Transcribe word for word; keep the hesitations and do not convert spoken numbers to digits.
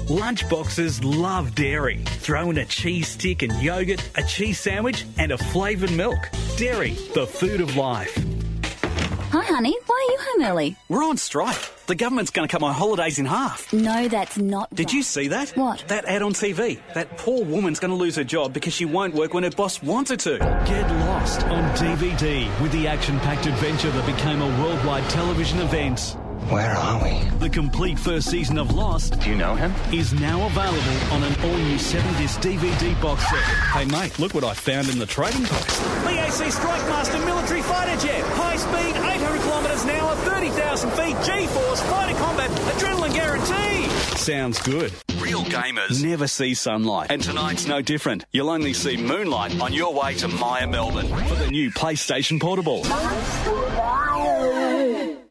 Lunchboxes love dairy. Throw in a cheese stick and yoghurt, a cheese sandwich and a flavoured milk. Dairy, the food of life. Hi, honey. Why are you home early? We're on strike. The government's going to cut my holidays in half. No, that's not Did right. you see that? What? That ad on T V. That poor woman's going to lose her job because she won't work when her boss wants her to. Get lost on D V D with the action-packed adventure that became a worldwide television event. Where are we? The complete first season of Lost Do you know him? is now available on an all-new seven-disc D V D box set. Hey, mate, look what I found in the trading post. B A C Strikemaster military fighter jet. High speed, eight hundred kilometres an hour, thirty thousand feet, G-force, fighter combat, adrenaline guarantee. Sounds good. Real gamers never see sunlight. And tonight's no different. You'll only see moonlight on your way to Maya Melbourne for the new PlayStation Portable.